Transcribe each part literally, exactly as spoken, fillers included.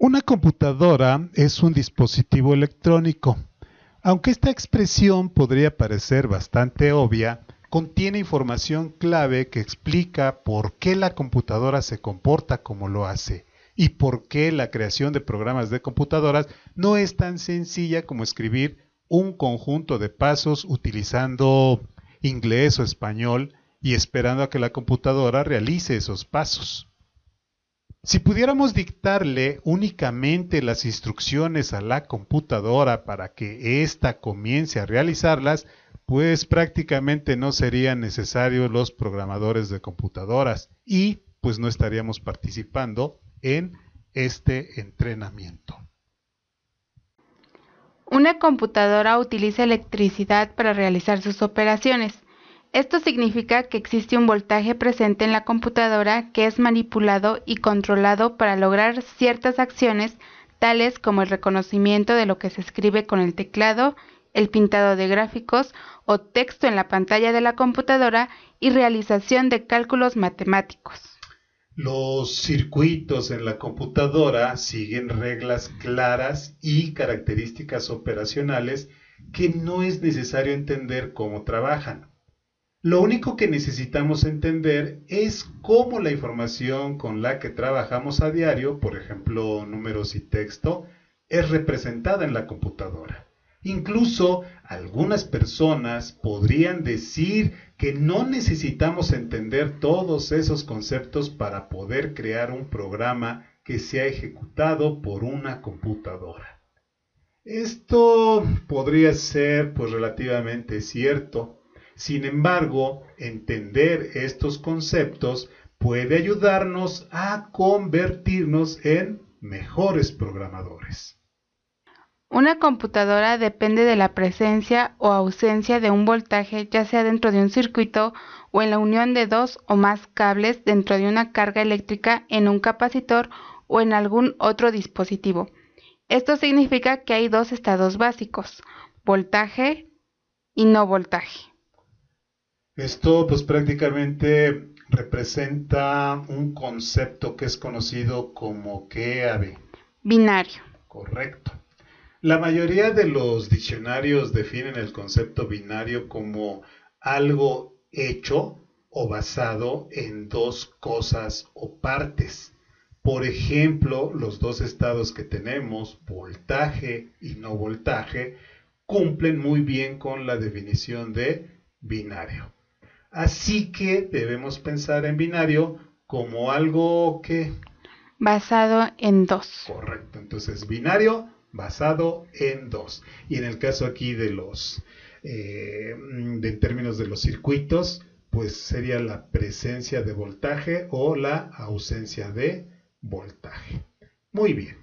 Una computadora es un dispositivo electrónico. Aunque esta expresión podría parecer bastante obvia, contiene información clave que explica por qué la computadora se comporta como lo hace y por qué la creación de programas de computadoras no es tan sencilla como escribir un conjunto de pasos utilizando inglés o español y esperando a que la computadora realice esos pasos. Si pudiéramos dictarle únicamente las instrucciones a la computadora para que ésta comience a realizarlas, pues prácticamente no serían necesarios los programadores de computadoras y pues no estaríamos participando en este entrenamiento. Una computadora utiliza electricidad para realizar sus operaciones. Esto significa que existe un voltaje presente en la computadora que es manipulado y controlado para lograr ciertas acciones, tales como el reconocimiento de lo que se escribe con el teclado, el pintado de gráficos o texto en la pantalla de la computadora y realización de cálculos matemáticos. Los circuitos en la computadora siguen reglas claras y características operacionales que no es necesario entender cómo trabajan. Lo único que necesitamos entender es cómo la información con la que trabajamos a diario, por ejemplo, números y texto, es representada en la computadora. Incluso algunas personas podrían decir que no necesitamos entender todos esos conceptos para poder crear un programa que sea ejecutado por una computadora. Esto podría ser pues relativamente cierto. Sin embargo, entender estos conceptos puede ayudarnos a convertirnos en mejores programadores. Una computadora depende de la presencia o ausencia de un voltaje, ya sea dentro de un circuito o en la unión de dos o más cables dentro de una carga eléctrica en un capacitor o en algún otro dispositivo. Esto significa que hay dos estados básicos, voltaje y no voltaje. Esto pues prácticamente representa un concepto que es conocido como ¿qué, Ave? Binario. Correcto. La mayoría de los diccionarios definen el concepto binario como algo hecho o basado en dos cosas o partes. Por ejemplo, los dos estados que tenemos, voltaje y no voltaje, cumplen muy bien con la definición de binario. Así que debemos pensar en binario como algo que... basado en dos. Correcto, entonces binario basado en dos. Y en el caso aquí de los, eh, de, en términos de los circuitos, pues sería la presencia de voltaje o la ausencia de voltaje. Muy bien.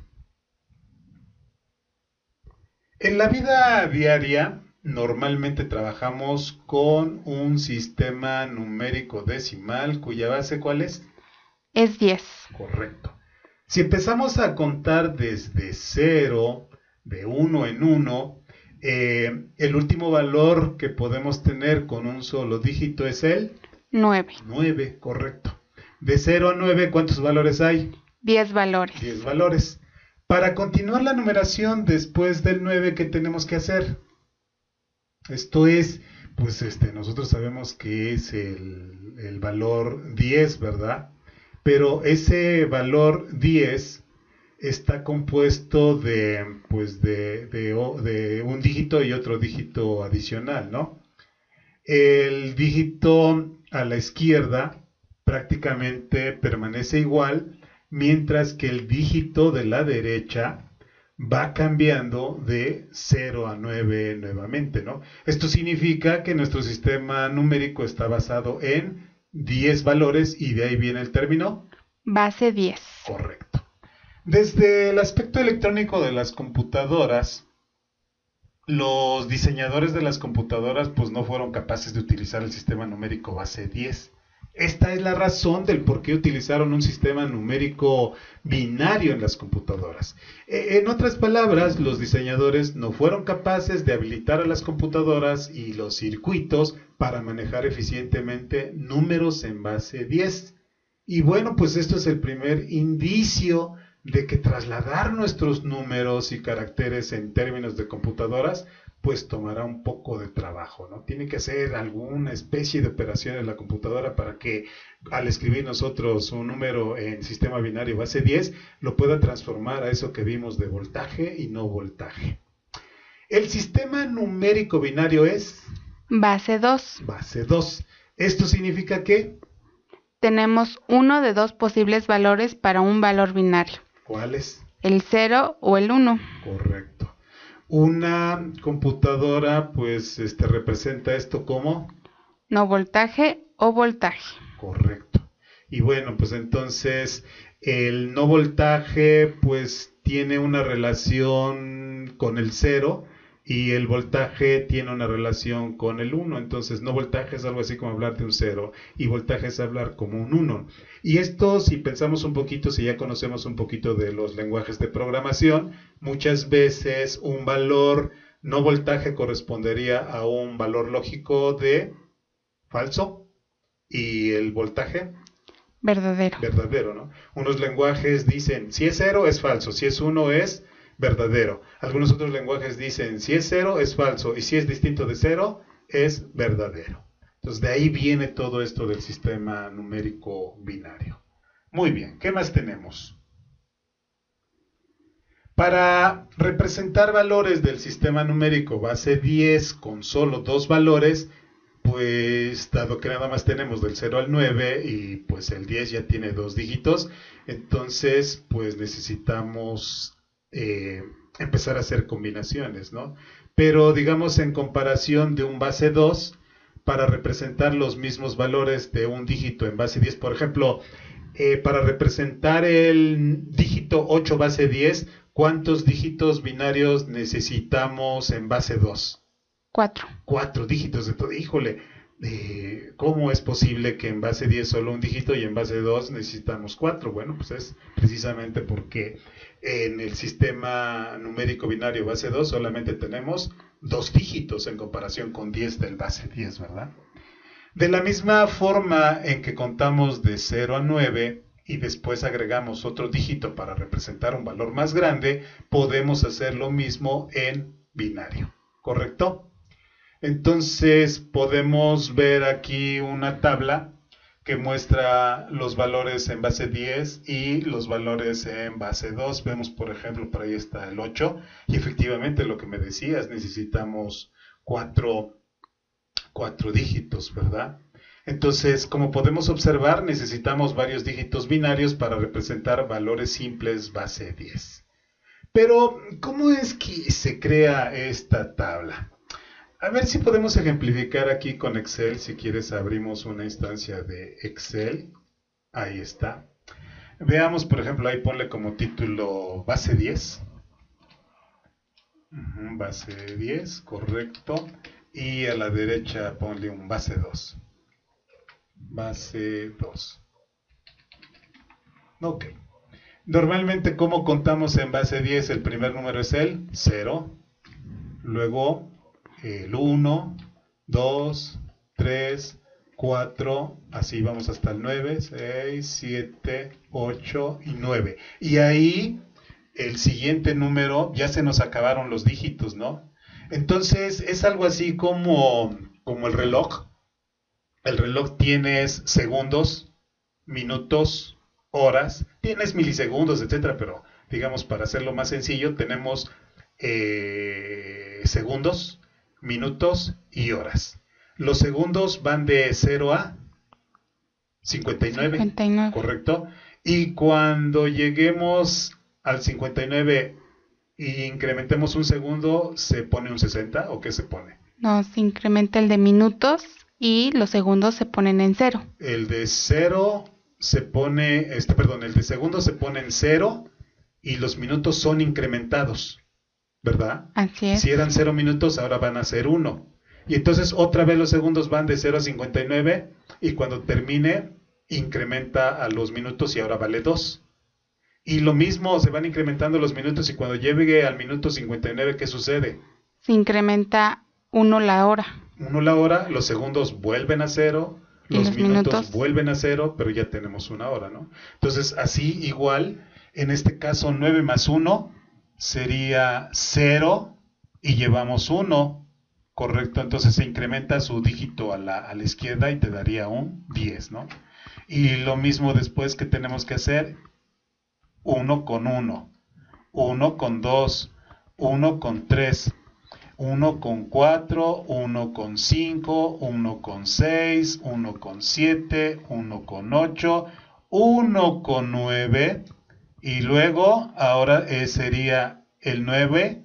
En la vida diaria, normalmente trabajamos con un sistema numérico decimal cuya base, ¿cuál es? Es diez. Correcto. Si empezamos a contar desde cero, de uno en uno, eh, el último valor que podemos tener con un solo dígito es el nueve. nueve, correcto. De cero a nueve, ¿cuántos valores hay? diez valores. diez valores. Para continuar la numeración después del nueve, ¿qué tenemos que hacer? Esto es, pues este, nosotros sabemos que es el, el valor diez, ¿verdad? Pero ese valor diez está compuesto de, pues de, de, de un dígito y otro dígito adicional, ¿no? El dígito a la izquierda prácticamente permanece igual, mientras que el dígito de la derecha va cambiando de cero a nueve nuevamente, ¿no? Esto significa que nuestro sistema numérico está basado en diez valores y de ahí viene el término base diez. Correcto. Desde el aspecto electrónico de las computadoras, los diseñadores de las computadoras pues no fueron capaces de utilizar el sistema numérico base diez. Esta es la razón del por qué utilizaron un sistema numérico binario en las computadoras. En otras palabras, los diseñadores no fueron capaces de habilitar a las computadoras y los circuitos para manejar eficientemente números en base diez. Y bueno, pues esto es el primer indicio de que trasladar nuestros números y caracteres en términos de computadoras pues tomará un poco de trabajo, ¿no? Tiene que hacer alguna especie de operación en la computadora para que al escribir nosotros un número en sistema binario base diez, lo pueda transformar a eso que vimos de voltaje y no voltaje. El sistema numérico binario es base dos. Base dos. ¿Esto significa que? Tenemos uno de dos posibles valores para un valor binario. ¿Cuáles? El cero o el uno. Correcto. Una computadora pues este, representa esto como no voltaje o voltaje. Correcto. Y bueno, pues entonces el no voltaje pues tiene una relación con el cero y el voltaje tiene una relación con el uno. Entonces no voltaje es algo así como hablar de un cero y voltaje es hablar como un uno. Y esto, si pensamos un poquito, si ya conocemos un poquito de los lenguajes de programación, muchas veces un valor no voltaje correspondería a un valor lógico de falso y el voltaje verdadero. Verdadero, ¿no? Unos lenguajes dicen si es cero es falso, si es uno es verdadero. Algunos otros lenguajes dicen si es cero es falso y si es distinto de cero es verdadero. Entonces de ahí viene todo esto del sistema numérico binario. Muy bien, ¿qué más tenemos? Para representar valores del sistema numérico base diez con solo dos valores, pues dado que nada más tenemos del cero al nueve y pues el diez ya tiene dos dígitos, entonces pues necesitamos eh, empezar a hacer combinaciones, ¿no? Pero digamos en comparación de un base dos, para representar los mismos valores de un dígito en base diez, por ejemplo, eh, para representar el dígito ocho base diez, ¿cuántos dígitos binarios necesitamos en base dos? Cuatro. Cuatro dígitos de todo. Híjole, eh, ¿cómo es posible que en base diez solo un dígito y en base dos necesitamos cuatro? Bueno, pues es precisamente porque en el sistema numérico binario base dos solamente tenemos dos dígitos en comparación con diez del base diez, ¿verdad? De la misma forma en que contamos de cero a nueve y después agregamos otro dígito para representar un valor más grande, podemos hacer lo mismo en binario, ¿correcto? Entonces podemos ver aquí una tabla que muestra los valores en base diez y los valores en base dos. Vemos, por ejemplo, por ahí está el ocho y efectivamente lo que me decías, necesitamos cuatro, cuatro dígitos, ¿verdad? Entonces, como podemos observar, necesitamos varios dígitos binarios para representar valores simples base diez. Pero, ¿cómo es que se crea esta tabla? A ver si podemos ejemplificar aquí con Excel. Si quieres abrimos una instancia de Excel. Ahí está. Veamos, por ejemplo, ahí ponle como título base diez. Uh-huh, base diez, correcto. Y a la derecha ponle un base dos. Base dos. Ok. Normalmente, ¿cómo contamos en base diez? El primer número es el cero. Luego el uno, dos, tres, cuatro, así vamos hasta el nueve, seis, siete, ocho y nueve. Y ahí el siguiente número, ya se nos acabaron los dígitos, ¿no? Entonces es algo así como, como el reloj. El reloj tienes segundos, minutos, horas, tienes milisegundos, etcétera, pero digamos para hacerlo más sencillo tenemos eh, segundos, minutos y horas. Los segundos van de cero a cincuenta y nueve, cincuenta y nueve. ¿correcto? Y cuando lleguemos al cincuenta y nueve y incrementemos un segundo, ¿se pone un sesenta o qué se pone? No, se incrementa el de minutos y los segundos se ponen en cero. El de cero se pone, este, perdón, el de segundos se pone en cero y los minutos son incrementados, ¿verdad? Así es. Si eran cero minutos, ahora van a ser uno. Y entonces otra vez los segundos van de cero a cincuenta y nueve y cuando termine incrementa a los minutos y ahora vale dos. Y lo mismo, se van incrementando los minutos y cuando llegue al minuto cincuenta y nueve, ¿qué sucede? Se incrementa uno la hora. Uno la hora, los segundos vuelven a cero, los, los minutos, minutos vuelven a cero, pero ya tenemos una hora, ¿no? Entonces así igual En este caso, nueve más uno sería cero y llevamos uno, correcto. Entonces se incrementa su dígito a la, a la izquierda y te daría un diez, ¿no? Y lo mismo después que tenemos que hacer, uno con uno, uno con dos, uno con tres, uno con cuatro, uno con cinco, uno con seis, uno con siete, uno con ocho, uno con nueve, y luego ahora eh, sería el nueve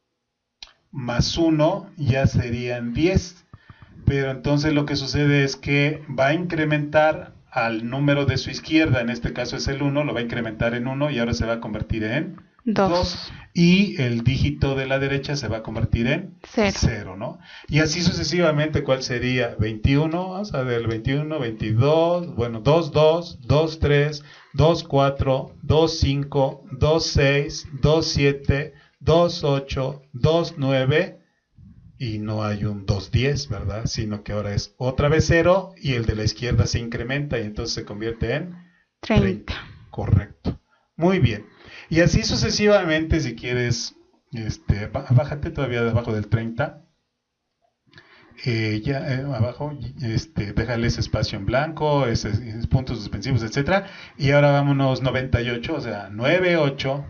más uno, ya serían diez. Pero entonces lo que sucede es que va a incrementar al número de su izquierda, en este caso es el uno, lo va a incrementar en uno y ahora se va a convertir en dos. Y el dígito de la derecha se va a convertir en cero, ¿no? Y así sucesivamente, ¿cuál sería? veintiuno, vamos a ver, veintiuno, veintidós, bueno, dos, dos, dos, tres, dos, cuatro, dos, cinco, dos, seis, dos, siete, dos, ocho, dos, nueve, y no hay un dos, diez, ¿verdad? Sino que ahora es otra vez cero y el de la izquierda se incrementa y entonces se convierte en treinta. treinta. Correcto. Muy bien. Y así sucesivamente, si quieres, este, bájate todavía debajo del treinta. Eh, ya eh, abajo, este, déjale ese espacio en blanco, ese, esos puntos suspensivos, etcétera. Y ahora vámonos noventa y ocho, o sea, nueve, ocho,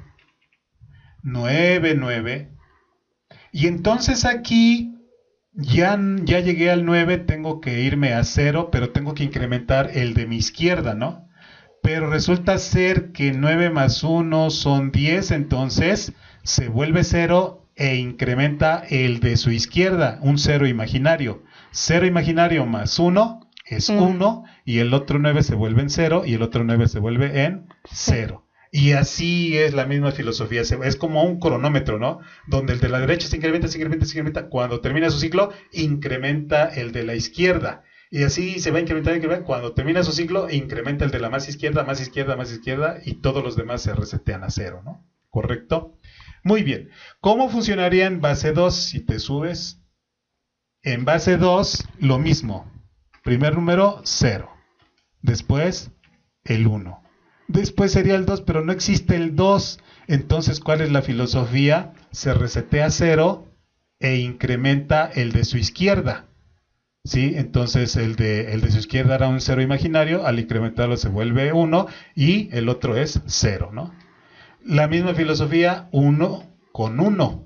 nueve, nueve. Y entonces aquí ya, ya llegué al nueve, tengo que irme a cero, pero tengo que incrementar el de mi izquierda, ¿no? Pero resulta ser que nueve más uno son diez, entonces se vuelve cero e incrementa el de su izquierda, un cero imaginario. cero imaginario más uno es uno, y el otro nueve se vuelve en cero, y el otro nueve se vuelve en cero. Y así es la misma filosofía, es como un cronómetro, ¿no? Donde el de la derecha se incrementa, se incrementa, se incrementa. Cuando termina su ciclo, incrementa el de la izquierda. Y así se va a incrementar, incrementar. Cuando termina su ciclo, incrementa el de la más izquierda, más izquierda, más izquierda, y todos los demás se resetean a cero, ¿no? ¿Correcto? Muy bien. ¿Cómo funcionaría en base dos si te subes? En base dos, lo mismo. Primer número, cero. Después, el uno. Después sería el dos, pero no existe el dos. Entonces, ¿cuál es la filosofía? Se resetea cero e incrementa el de su izquierda. ¿Sí? Entonces, el de, el de su izquierda era un cero imaginario, al incrementarlo se vuelve uno y el otro es cero, ¿no? La misma filosofía, uno con uno.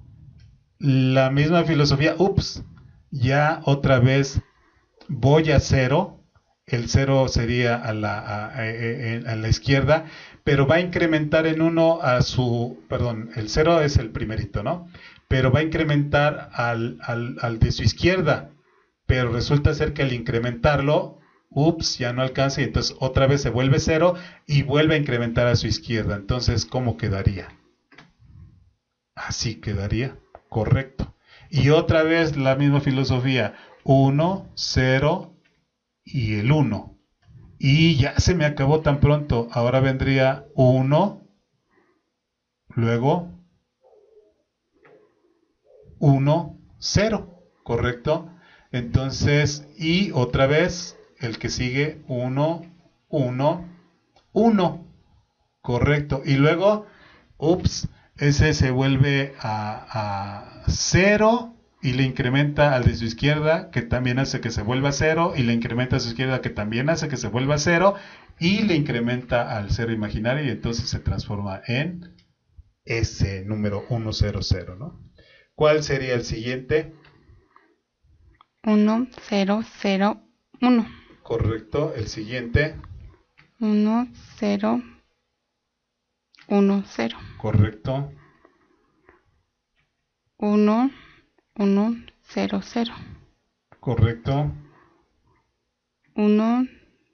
La misma filosofía, ups, ya otra vez voy a cero. El cero sería a la, a, a, a la izquierda, pero va a incrementar en uno a su, perdón, el cero es el primerito, ¿no? Pero va a incrementar al, al, al de su izquierda, pero resulta ser que al incrementarlo, ups, ya no alcanza y entonces otra vez se vuelve cero y vuelve a incrementar a su izquierda. Entonces, ¿cómo quedaría? Así quedaría, correcto. Y otra vez la misma filosofía, uno, cero, y el uno. Y ya se me acabó tan pronto. Ahora vendría uno, luego uno, cero, ¿correcto? Entonces, y otra vez el que sigue uno, uno, uno, ¿correcto? Y luego, ups, ese se vuelve a, a cero y le incrementa al de su izquierda, que también hace que se vuelva cero, y le incrementa a su izquierda, que también hace que se vuelva cero, y le incrementa al cero imaginario, y entonces se transforma en ese número uno cero cero, ¿no? ¿Cuál sería el siguiente? uno cero cero uno. Correcto, el siguiente. uno cero uno cero. Correcto. uno uno cero cero. Correcto. uno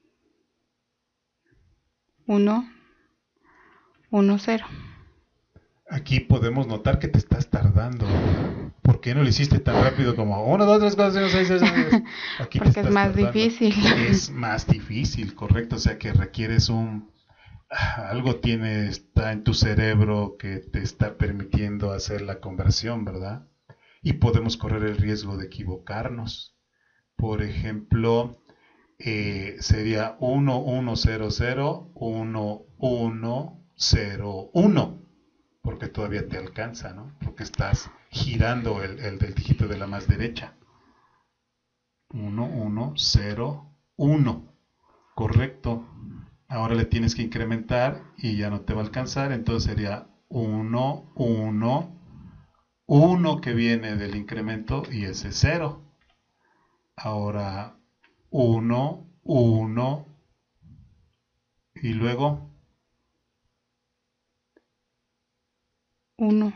uno uno cero. Aquí podemos notar que te estás tardando. ¿Por qué no lo hiciste tan rápido como uno, dos, tres, cuatro, cinco, seis, siete, ocho? Aquí porque te estás es más tardando. difícil. Es más difícil, correcto. O sea que requieres un... Algo tiene, está en tu cerebro que te está permitiendo hacer la conversión, ¿verdad? Y podemos correr el riesgo de equivocarnos. Por ejemplo, eh, sería uno uno cero cero, uno uno cero, uno, porque todavía te alcanza, ¿no? Porque estás girando el, el del dígito de la más derecha. uno, uno, cero, uno. Correcto. Ahora le tienes que incrementar y ya no te va a alcanzar, entonces sería uno, uno, uno que viene del incremento y ese es cero. Ahora uno, uno y luego uno.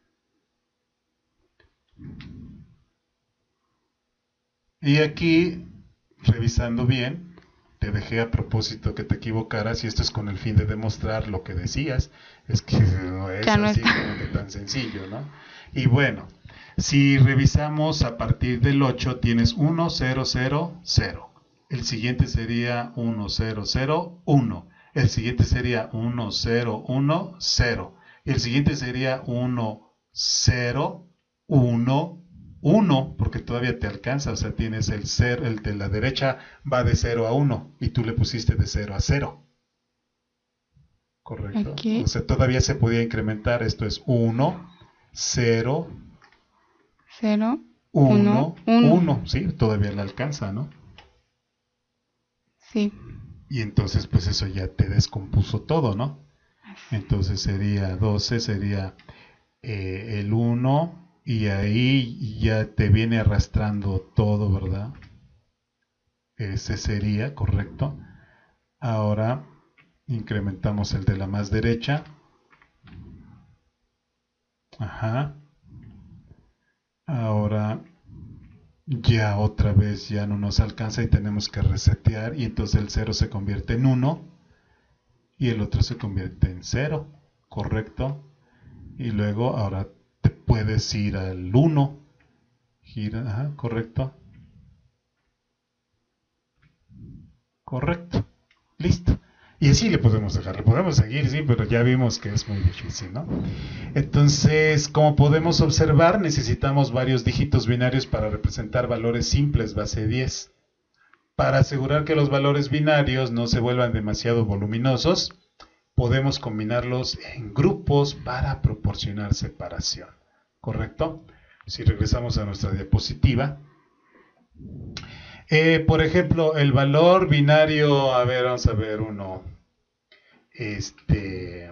Y aquí, revisando bien, te dejé a propósito que te equivocaras y esto es con el fin de demostrar lo que decías. Es que no es Ya no así está. como que tan sencillo, ¿no? Y bueno, si revisamos a partir del ocho tienes uno, cero, cero, cero. El siguiente sería uno, cero, cero, uno. El siguiente sería uno, cero, uno, cero. El siguiente sería uno, cero, uno, uno, porque todavía te alcanza, o sea, tienes el cero, el de la derecha va de cero a uno y tú le pusiste de cero a cero. Correcto. Aquí. O sea, todavía se podía incrementar, esto es uno, cero, cero, uno, uno. uno, sí, todavía le alcanza, ¿no? Sí. Y entonces pues eso ya te descompuso todo, ¿no? Entonces sería doce, sería eh, el uno y ahí ya te viene arrastrando todo, ¿verdad? Ese sería, correcto. Ahora incrementamos el de la más derecha. Ajá. Ahora ya otra vez ya no nos alcanza y tenemos que resetear y entonces el cero se convierte en uno y el otro se convierte en cero, correcto. Y luego ahora te puedes ir al uno. Gira, ajá, correcto. Correcto. Listo. Y así le podemos dejar, le podemos seguir, sí, pero ya vimos que es muy difícil, ¿no? Entonces, como podemos observar, necesitamos varios dígitos binarios para representar valores simples base diez. Para asegurar que los valores binarios no se vuelvan demasiado voluminosos, podemos combinarlos en grupos para proporcionar separación. ¿Correcto? Si regresamos a nuestra diapositiva. Eh, por ejemplo, el valor binario, a ver, vamos a ver uno. Este,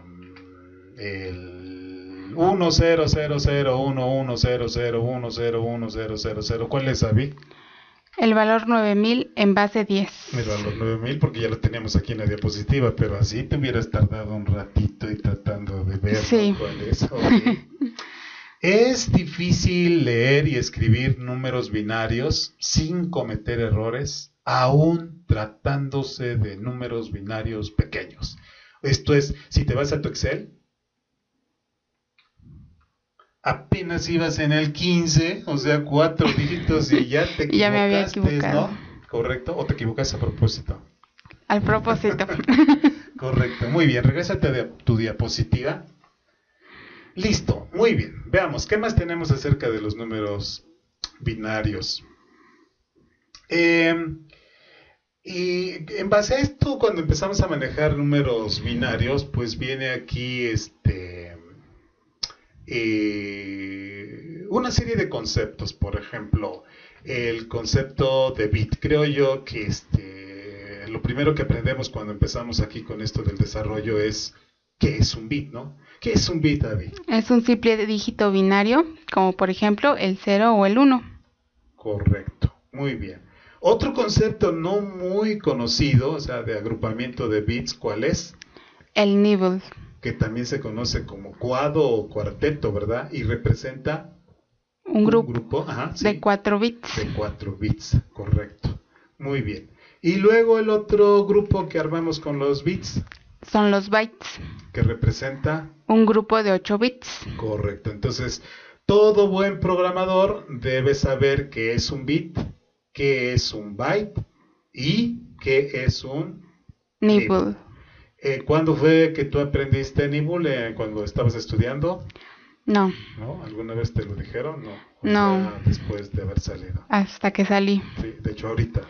el uno cero cero cero uno uno cero cero uno cero uno cero cero cero. ¿Cuál es, Avi? El valor nueve mil en base diez. El valor nueve mil, porque ya lo teníamos aquí en la diapositiva, pero así te hubieras tardado un ratito y tratando de ver, sí. ¿no? ¿Cuál es? Okay. Es difícil leer y escribir números binarios sin cometer errores, aún tratándose de números binarios pequeños. Esto es, si te vas a tu Excel, apenas ibas en el quince, o sea, cuatro dígitos y ya te equivocaste, ya me había equivocado. ¿no? ¿Correcto? ¿O te equivocaste a propósito? Al propósito. Correcto, muy bien. Regrésate a tu diapositiva. Listo, muy bien. Veamos, ¿qué más tenemos acerca de los números binarios? Eh, y en base a esto, cuando empezamos a manejar números binarios, pues viene aquí este eh, una serie de conceptos. Por ejemplo, el concepto de bit. Creo yo que este, lo primero que aprendemos cuando empezamos aquí con esto del desarrollo es ¿qué es un bit, no? ¿Qué es un bit, Abby? Es un simple dígito binario, como por ejemplo el cero o el uno. Correcto, muy bien. Otro concepto no muy conocido, o sea, de agrupamiento de bits, ¿cuál es? El nibble. Que también se conoce como cuado o cuarteto, ¿verdad? Y representa un, un grupo, grupo ajá, sí, de cuatro bits. De cuatro bits, correcto. Muy bien. Y luego el otro grupo que armamos con los bits. Son los bytes. Que representa un grupo de ocho bits. Correcto. Entonces, todo buen programador debe saber qué es un bit, qué es un byte y qué es un nibble. nibble. Eh, ¿Cuándo fue que tú aprendiste nibble? Eh, ¿Cuando estabas estudiando? No. ¿No? ¿Alguna vez te lo dijeron? No. O no. sea, después de haber salido. Hasta que salí. Sí, de hecho ahorita.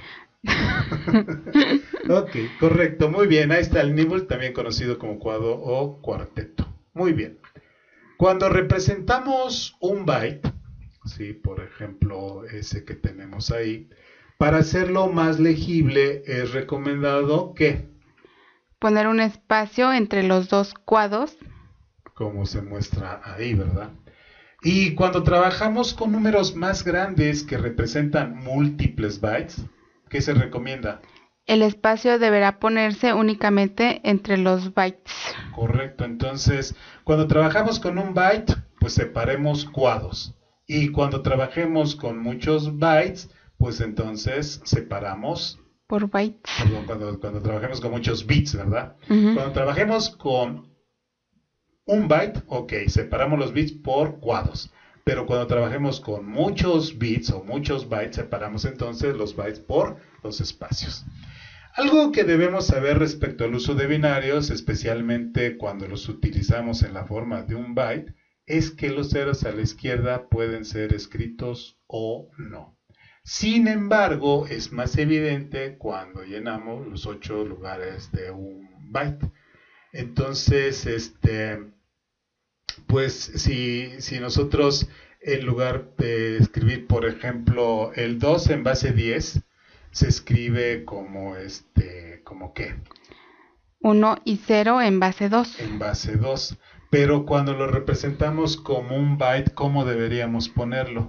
Ok, correcto, muy bien. Ahí está el nibble, también conocido como cuadro o cuarteto. Muy bien. Cuando representamos un byte, sí, por ejemplo, ese que tenemos ahí, para hacerlo más legible es recomendado que poner un espacio entre los dos cuadros, como se muestra ahí, ¿verdad? Y cuando trabajamos con números más grandes que representan múltiples bytes, ¿qué se recomienda? el espacio deberá ponerse únicamente entre los bytes. Correcto, entonces cuando trabajamos con un byte, pues separemos cuadros. Y cuando trabajemos con muchos bytes, pues entonces separamos, por bytes. perdón, cuando, cuando trabajemos con muchos bits, ¿verdad? Uh-huh. Cuando trabajemos con un byte, ok, separamos los bits por cuadros. Pero cuando trabajemos con muchos bits o muchos bytes, separamos entonces los bytes por los espacios. Algo que debemos saber respecto al uso de binarios, especialmente cuando los utilizamos en la forma de un byte, es que los ceros a la izquierda pueden ser escritos o no. Sin embargo, es más evidente cuando llenamos los ocho lugares de un byte. Entonces, este, pues si, si nosotros en lugar de escribir, por ejemplo, el dos en base diez, se escribe como este, como qué? uno y cero en base dos. En base dos. Pero cuando lo representamos como un byte, ¿cómo deberíamos ponerlo?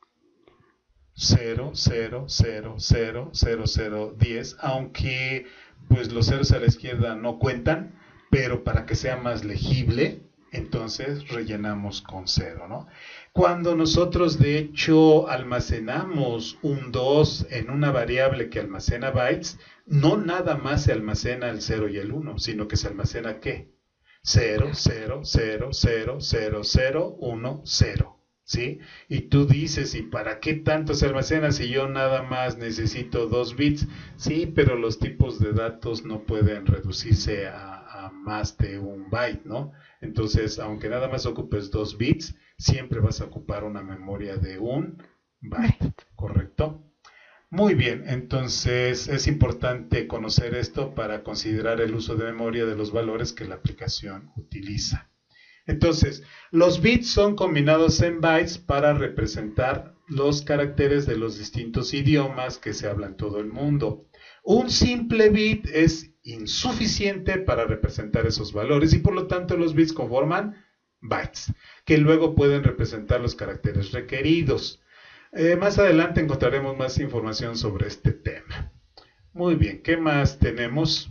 cero, cero, cero, cero, cero, cero, diez, aunque pues los ceros a la izquierda no cuentan, pero para que sea más legible, entonces rellenamos con cero, ¿no? Cuando nosotros de hecho almacenamos un dos en una variable que almacena bytes, no nada más se almacena el cero y el uno, sino que se almacena ¿qué? cero, cero, cero, cero, cero, cero, uno, cero. ¿Sí? Y tú dices, ¿y para qué tanto se almacena si yo nada más necesito dos bits? Sí, pero los tipos de datos no pueden reducirse a, a más de un byte, ¿no? Entonces, aunque nada más ocupes dos bits, siempre vas a ocupar una memoria de un byte, ¿correcto? Muy bien, entonces es importante conocer esto para considerar el uso de memoria de los valores que la aplicación utiliza. Entonces, los bits son combinados en bytes para representar los caracteres de los distintos idiomas que se hablan en todo el mundo. Un simple bit es insuficiente para representar esos valores y por lo tanto los bits conforman bytes, que luego pueden representar los caracteres requeridos. Eh, más adelante encontraremos más información sobre este tema. Muy bien, ¿qué más tenemos?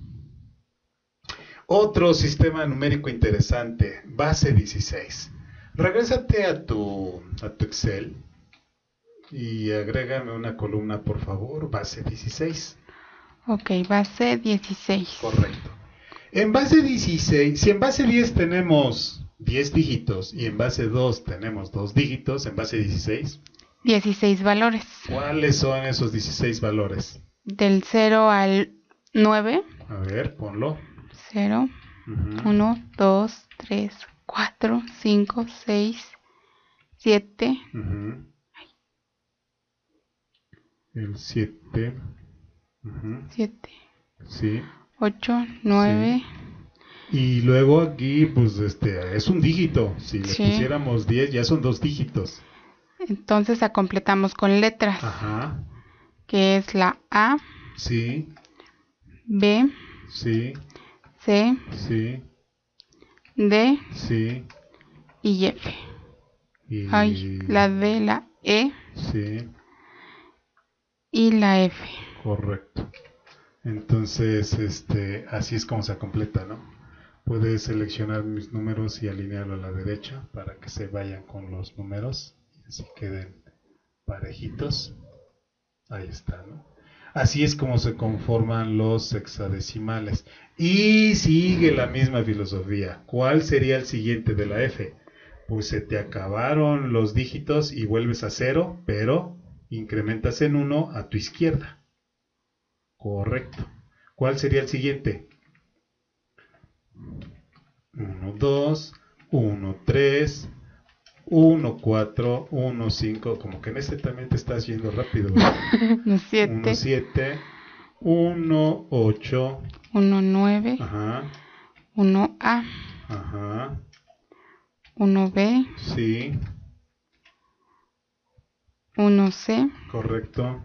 Otro sistema numérico interesante, base dieciséis. Regrésate a tu, a tu Excel y agrégame una columna, por favor, base dieciséis. Ok, base dieciséis. Correcto. En base dieciséis, si en base diez tenemos diez dígitos y en base dos tenemos dos dígitos, en base dieciséis, dieciséis valores. ¿Cuáles son esos dieciséis valores? Del cero al nueve. A ver, ponlo. cero, Uh-huh. uno, dos, tres, cuatro, cinco, seis, siete. Uh-huh. El siete. Uh-huh. siete. Sí. ocho, nueve. Sí. Y luego aquí, pues, este, es un dígito. Si le Sí. pusiéramos diez, ya son dos dígitos. Entonces la completamos con letras. Ajá. Que es la A. Sí. B. Sí. C. Sí. D. Sí. Y F. Y... Ay, la D, la E. Sí. Y la F. Correcto. Entonces, este, así es como se completa, ¿no? Puedes seleccionar mis números y alinearlo a la derecha para que se vayan con los números y así queden parejitos. Ahí está, ¿no? Así es como se conforman los hexadecimales. Y sigue la misma filosofía. ¿Cuál sería el siguiente de la F? Pues se te acabaron los dígitos y vuelves a cero, pero incrementas en uno a tu izquierda. Correcto. ¿Cuál sería el siguiente? uno, dos, uno, tres, uno cuatro, uno cinco, como que en este también te estás yendo rápido, ¿verdad? uno siete, uno siete, uno ocho, uno nueve, ajá, uno A, ajá, uno B, sí, uno C, correcto,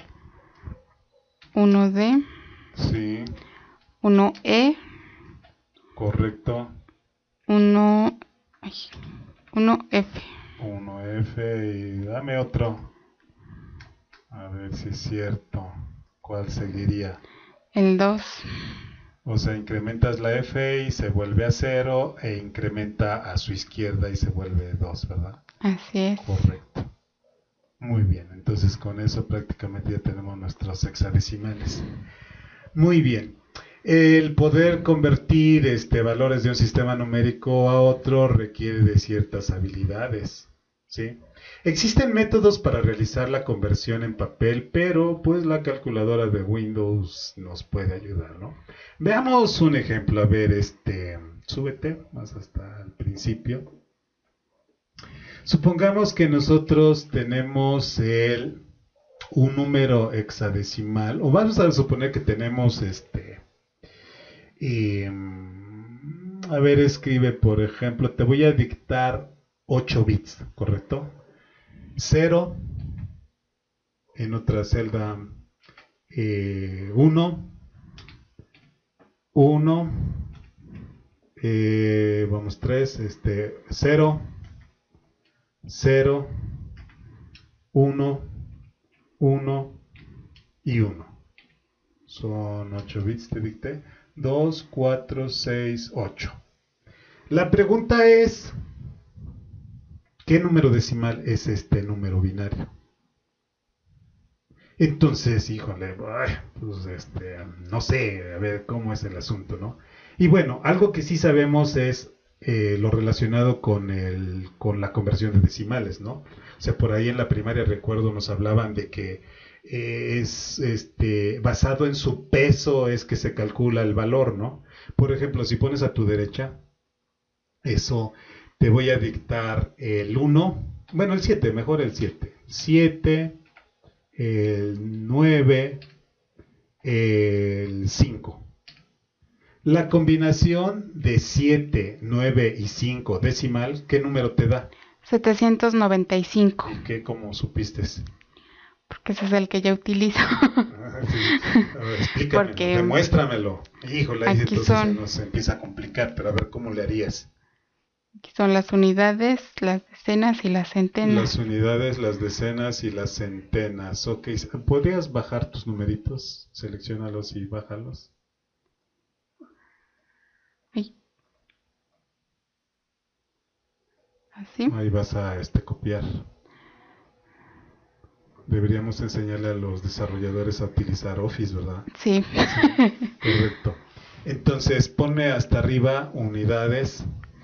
uno D, sí, uno E, correcto, uno, ay, uno F. uno F y dame otro, a ver si es cierto, ¿cuál seguiría? El dos. O sea, incrementas la F y se vuelve a cero e incrementa a su izquierda y se vuelve dos, ¿verdad? Así es. Correcto. Muy bien, entonces con eso prácticamente ya tenemos nuestros hexadecimales. Muy bien. El poder convertir este, valores de un sistema numérico a otro requiere de ciertas habilidades, ¿sí? Existen métodos para realizar la conversión en papel, pero pues la calculadora de Windows nos puede ayudar, ¿no? Veamos un ejemplo. A ver, este, súbete más hasta el principio. Supongamos que nosotros tenemos el, un número hexadecimal, o vamos a suponer que tenemos este, eh, a ver, escribe, por ejemplo, te voy a dictar ocho bits, ¿correcto? cero, en otra celda eh, uno, uno, eh, vamos tres, este, cero, cero, uno, uno y uno. Son ocho bits, te dicté. dos, cuatro, seis, ocho. La pregunta es, ¿qué número decimal es este número binario? Entonces, híjole, ay, pues este, no sé, a ver cómo es el asunto, ¿no? Y bueno, algo que sí sabemos es eh, lo relacionado con, el, con la conversión de decimales, ¿no? O sea, por ahí en la primaria, recuerdo, nos hablaban de que eh, es este, basado en su peso es que se calcula el valor, ¿no? Por ejemplo, si pones a tu derecha, eso te voy a dictar el uno, bueno, el siete, mejor el siete. siete, el nueve, el cinco. La combinación de siete, nueve y cinco decimal, ¿qué número te da? setecientos noventa y cinco. ¿Y qué, cómo supiste? Porque ese es el que ya utilizo. Ah, sí. A ver, explícamelo, Porque demuéstramelo. Híjole, ahí aquí entonces son, se nos empieza a complicar, pero a ver cómo le harías. aquí son las unidades, las decenas y las centenas. Las unidades, las decenas y las centenas. Ok, ¿podrías bajar tus numeritos? Selecciónalos y bájalos. Ay. Así. Ahí vas a este, copiar. Deberíamos enseñarle a los desarrolladores a utilizar Office, ¿verdad? Sí. Sí, correcto. Entonces, pone hasta arriba unidades,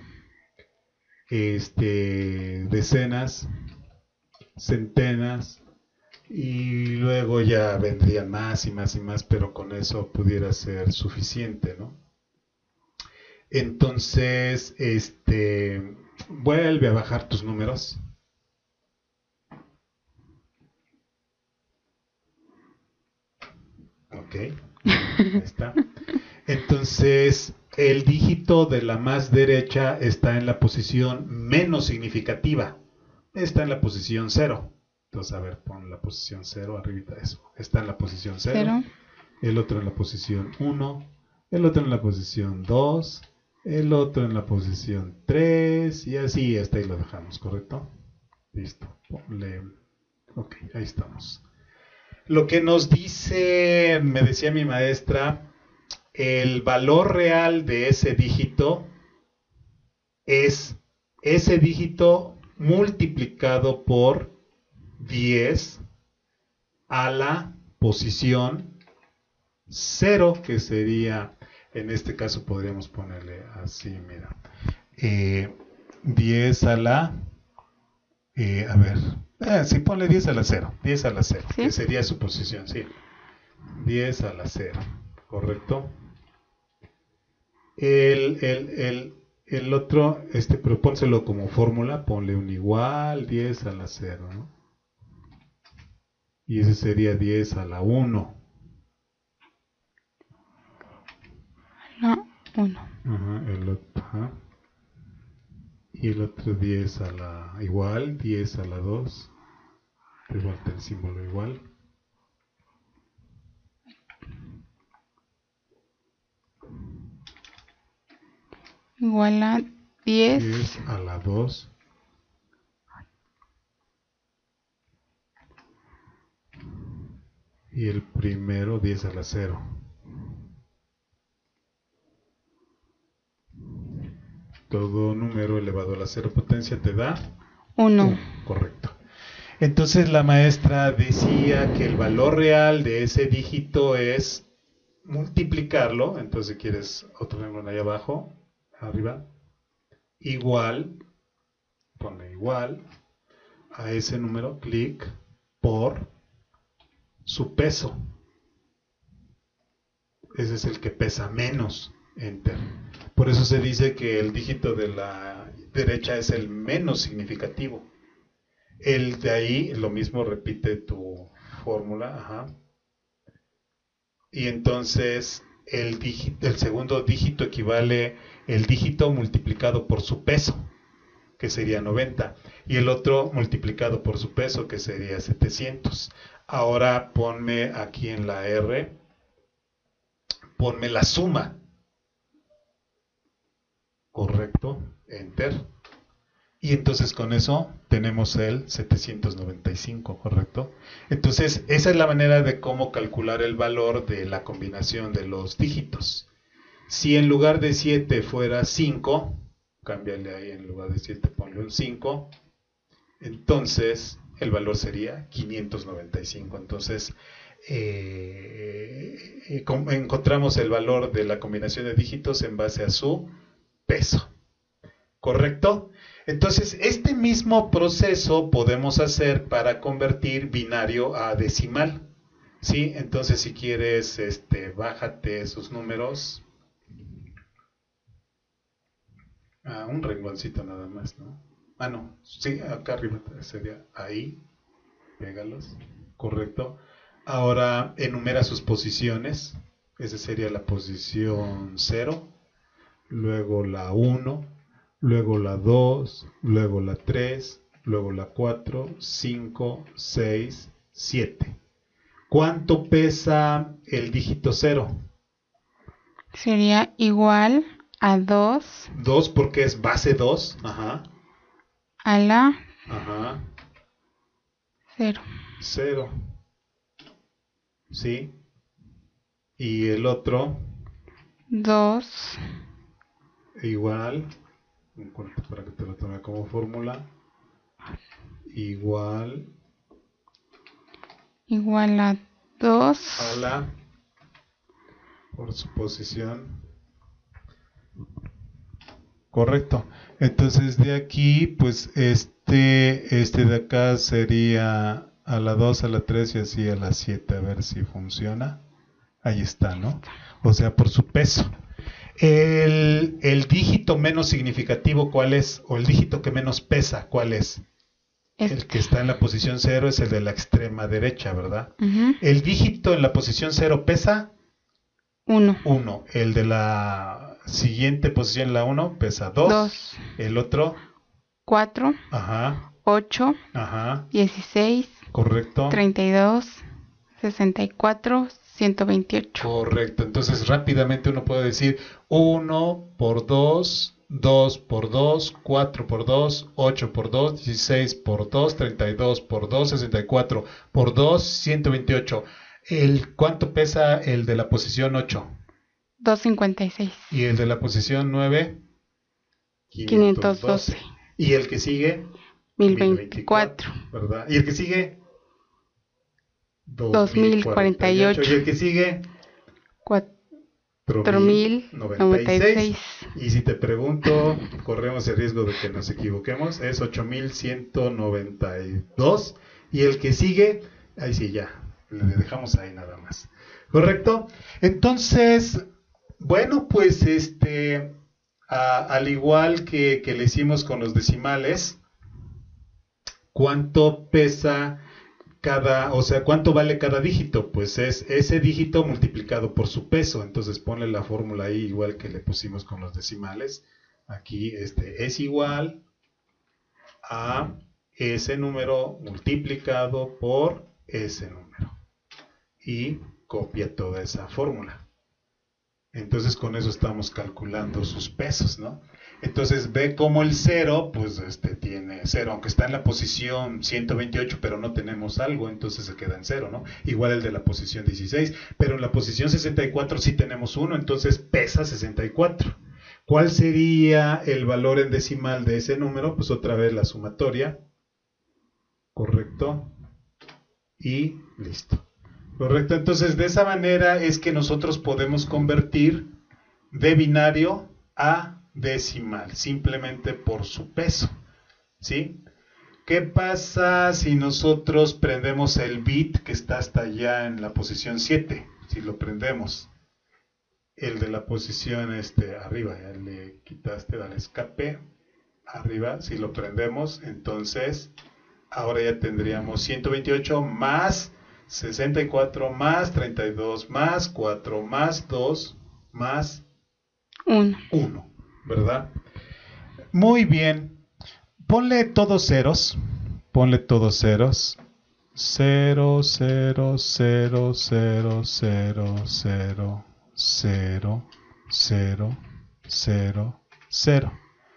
este, decenas, centenas, y luego ya vendrían más y más y más, pero con eso pudiera ser suficiente, ¿no? Entonces, este, vuelve a bajar tus números. Ok, ahí está. Entonces, el dígito de la más derecha está en la posición menos significativa. Está en la posición cero. Entonces, a ver, pon la posición cero, arribita de eso. Está en la posición cero. Cero. El otro en la posición uno. El otro en la posición dos. El otro en la posición tres. Y así, hasta ahí lo dejamos, ¿correcto? Listo. Ponle. Ok, ahí estamos. Lo que nos dice, me decía mi maestra, el valor real de ese dígito es ese dígito multiplicado por diez a la posición cero, que sería, en este caso podríamos ponerle así, mira, eh, diez a la, eh, a ver, eh, sí, ponle diez a la cero, diez a la cero, ¿Sí? que sería su posición, sí, diez a la cero, ¿correcto? El, el, el, El otro, este, pero pónselo como fórmula, ponle un igual diez a la cero, ¿no? Y ese sería diez a la uno. No, uno. Ajá, el otro, ajá. Y el otro diez a la igual, diez a la dos. Igual el símbolo igual. Igual a diez. diez a la dos. Y el primero diez a la cero. Todo número elevado a la cero potencia te da uno. uno, correcto. Entonces la maestra decía que el valor real de ese dígito es multiplicarlo. Entonces si quieres otro renglón ahí abajo, arriba, igual, ponle igual a ese número, clic, por su peso. Ese es el que pesa menos, enter. Por eso se dice que el dígito de la derecha es el menos significativo. El de ahí, lo mismo, repite tu fórmula, ajá. Y entonces el, dígito, el segundo dígito equivale el dígito multiplicado por su peso, que sería noventa, y el otro multiplicado por su peso, que sería setecientos. Ahora ponme aquí en la R, ponme la suma. Correcto, enter. Y entonces con eso tenemos el setecientos noventa y cinco, ¿correcto? Entonces esa es la manera de cómo calcular el valor de la combinación de los dígitos. Si en lugar de siete fuera cinco, cámbiale ahí, en lugar de siete ponle un cinco, entonces el valor sería quinientos noventa y cinco. Entonces eh, encontramos el valor de la combinación de dígitos en base a su peso, ¿correcto? Entonces este mismo proceso podemos hacer para convertir binario a decimal, ¿sí? Entonces si quieres, este, bájate esos números a un rengloncito nada más, ¿no? Ah, no, sí, acá arriba sería ahí, pégalos, correcto. Ahora enumera sus posiciones, esa sería la posición cero, luego la uno, luego la dos, luego la tres, luego la cuatro, cinco, seis, siete. ¿Cuánto pesa el dígito cero? Sería igual a dos. dos porque es base dos, ajá. A la Ajá. cero. cero. ¿Sí? Y el otro dos. Igual, un cuarto para que te lo tome como fórmula, igual Igual a dos. a la, por su posición, correcto. Entonces de aquí, pues este, este de acá sería a la dos, a la tres y así a la siete, a ver si funciona. Ahí está, ¿no? O sea, por su peso. El, el dígito menos significativo, ¿cuál es? O el dígito que menos pesa, ¿cuál es? Este. El que está en la posición cero es el de la extrema derecha, ¿verdad? Uh-huh. El dígito en la posición cero pesa uno. uno. El de la siguiente posición, la uno, pesa dos. dos. El otro cuatro. Ajá. ocho. Ajá. dieciséis. Correcto. treinta y dos. sesenta y cuatro. ciento veintiocho. Correcto. Entonces rápidamente uno puede decir uno por dos, dos por dos, cuatro por dos, ocho por dos, dieciséis por dos, treinta y dos por dos, sesenta y cuatro por dos, ciento veintiocho. El, ¿cuánto pesa el de la posición ocho? doscientos cincuenta y seis. ¿Y el de la posición nueve? quinientos doce. ¿Y el que sigue? mil veinticuatro. ¿Verdad? ¿Y el que sigue? dos mil cuarenta y ocho. ¿Y el que sigue? cuatro mil noventa y seis. Y si te pregunto, corremos el riesgo de que nos equivoquemos, es ocho mil ciento noventa y dos. Y el que sigue, ahí sí ya, le dejamos ahí nada más. ¿Correcto? Entonces, bueno, pues este, a, al igual que, que le hicimos con los decimales, ¿cuánto pesa cada, o sea, cuánto vale cada dígito? Pues es ese dígito multiplicado por su peso. Entonces ponle la fórmula ahí igual que le pusimos con los decimales. Aquí este es igual a ese número multiplicado por ese número. Y copia toda esa fórmula. Entonces con eso estamos calculando sus pesos, ¿no? Entonces ve como el cero, pues este tiene cero, aunque está en la posición ciento veintiocho, pero no tenemos algo, entonces se queda en cero, ¿no? Igual el de la posición dieciséis, pero en la posición sesenta y cuatro sí tenemos uno, entonces pesa sesenta y cuatro. ¿Cuál sería el valor en decimal de ese número? Pues otra vez la sumatoria, ¿correcto? Y listo. Correcto, entonces de esa manera es que nosotros podemos convertir de binario a decimal, simplemente por su peso, ¿sí? ¿Qué pasa si nosotros prendemos el bit que está hasta allá en la posición siete? Si lo prendemos, el de la posición este, arriba, ya le quitaste, dale escape, arriba, si lo prendemos, entonces ahora ya tendríamos ciento veintiocho más sesenta y cuatro más treinta y dos más cuatro más dos más uno, ¿verdad? Muy bien. Ponle todos ceros. Ponle todos ceros. cero, cero, cero, cero, cero, cero, cero, cero, cero, cero.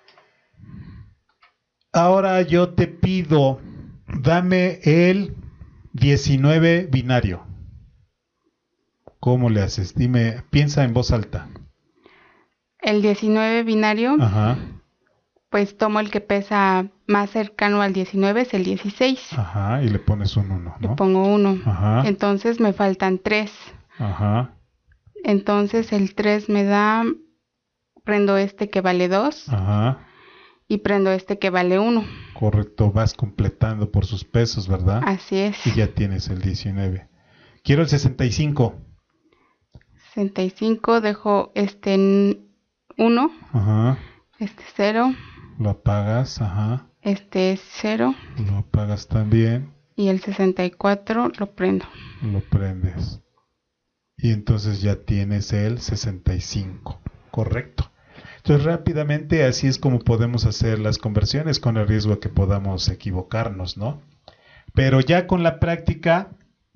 Ahora yo te pido, dame el diecinueve binario. ¿Cómo le haces? Dime, piensa en voz alta. El diecinueve binario, Ajá. Pues tomo el que pesa más cercano al diecinueve, es el dieciséis. Ajá, y le pones un uno, ¿no? Le pongo uno. Ajá. Entonces me faltan tres. Ajá. Entonces el tres me da, prendo este que vale dos. Ajá. Y prendo este que vale uno. Correcto, vas completando por sus pesos, ¿verdad? Así es. Y ya tienes el diecinueve. Quiero el sesenta y cinco. sesenta y cinco, dejo este en uno. Ajá. Este cero. Lo apagas, ajá. Este es cero. Lo apagas también. Y el sesenta y cuatro lo prendo. Lo prendes. Y entonces ya tienes el sesenta y cinco. Correcto. Entonces rápidamente así es como podemos hacer las conversiones con el riesgo de que podamos equivocarnos, ¿no? Pero ya con la práctica,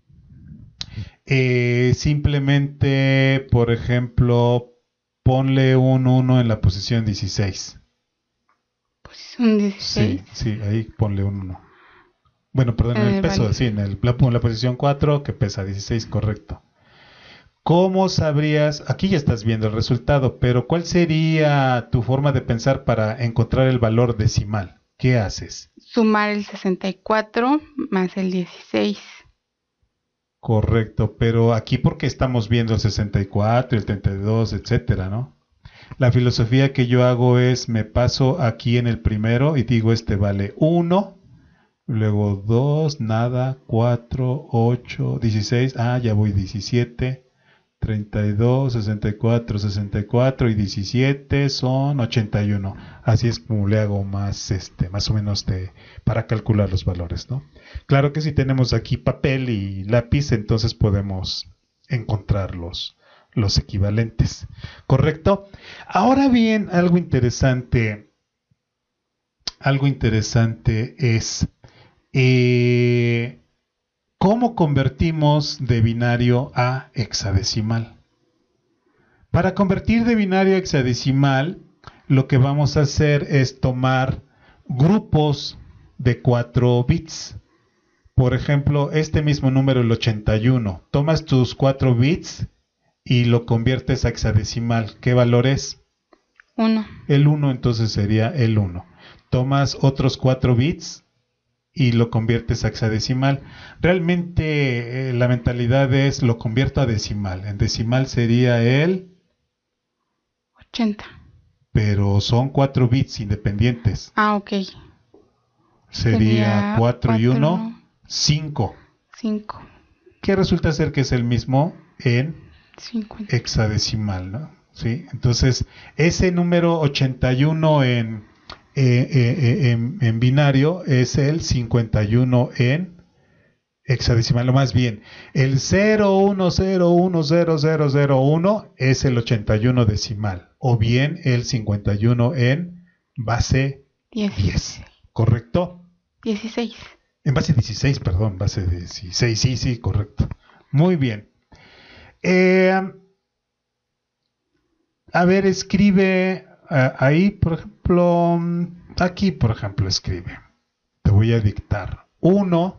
eh, simplemente, por ejemplo, ponle un uno en la posición dieciséis. ¿Posición dieciséis? Sí, sí, ahí ponle un uno. Bueno, perdón, en el, el peso, vale. Sí, en, el, la, en la posición cuatro que pesa dieciséis, correcto. ¿Cómo sabrías? Aquí ya estás viendo el resultado, pero ¿cuál sería tu forma de pensar para encontrar el valor decimal? ¿Qué haces? Sumar el sesenta y cuatro más el dieciséis. Correcto, pero aquí porque estamos viendo el sesenta y cuatro, el treinta y dos, etcétera, ¿no? La filosofía que yo hago es, me paso aquí en el primero y digo este vale uno, luego dos, nada, cuatro, ocho, dieciséis, ah, ya voy diecisiete, treinta y dos, sesenta y cuatro, sesenta y cuatro y diecisiete son ochenta y uno. Así es como le hago más, este, más o menos de, para calcular los valores, ¿no? Claro que si tenemos aquí papel y lápiz, entonces podemos encontrar los, los equivalentes. ¿Correcto? Ahora bien, algo interesante, algo interesante es eh, ¿cómo convertimos de binario a hexadecimal? Para convertir de binario a hexadecimal, lo que vamos a hacer es tomar grupos de cuatro bits. Por ejemplo, este mismo número, el ochenta y uno. Tomas tus cuatro bits y lo conviertes a hexadecimal. ¿Qué valor es? uno. El uno, entonces sería el uno. Tomas otros cuatro bits y lo conviertes a hexadecimal. Realmente eh, la mentalidad es lo convierto a decimal. En decimal sería el ochenta. Pero son cuatro bits independientes. Ah, ok. Sería, sería cuatro y uno, cinco. cinco. Que resulta ser que es el mismo en cincuenta. hexadecimal, ¿no? ¿sí? Entonces, ese número ochenta y uno en, eh, eh, en, en binario es el cincuenta y uno en hexadecimal, o más bien, el cero uno cero uno cero cero cero uno es el ochenta y uno decimal, o bien el cincuenta y uno en base diez. diez, ¿correcto? dieciséis. En base dieciséis, perdón, base dieciséis, sí, sí, correcto. Muy bien. Eh, a ver, escribe uh, ahí, por ejemplo, aquí, por ejemplo, escribe. Te voy a dictar uno,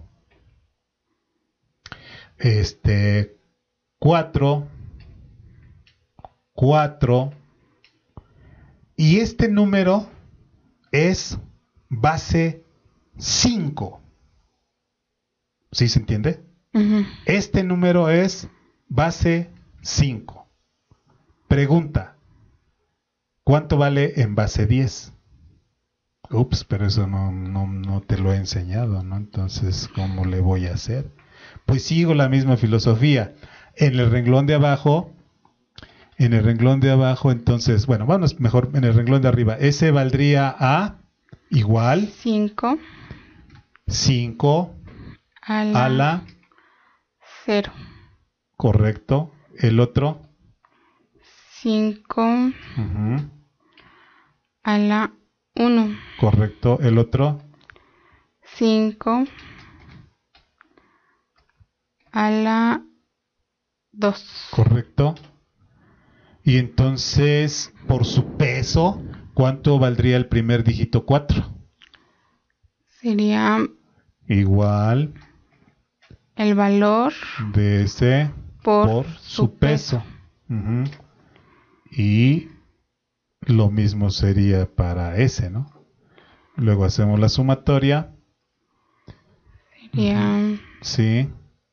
este, cuatro, cuatro, y este número es base cinco. ¿Sí se entiende? Uh-huh. Este número es base cinco. Pregunta, ¿cuánto vale en base diez? Ups, pero eso no, no, no te lo he enseñado, ¿no? Entonces, ¿cómo le voy a hacer? Pues sigo la misma filosofía. En el renglón de abajo, en el renglón de abajo, entonces, bueno, vamos mejor en el renglón de arriba. Ese valdría a igual cinco. cinco A la, a la cero. Correcto. El otro. cinco. Uh-huh. A la uno. Correcto. El otro. cinco. A la dos. Correcto. Y entonces, por su peso, ¿cuánto valdría el primer dígito cuatro? Sería igual el valor de ese por, por su, su peso. peso. Uh-huh. Y lo mismo sería para ese, ¿no? Luego hacemos la sumatoria. Sería... Uh-huh. Sí.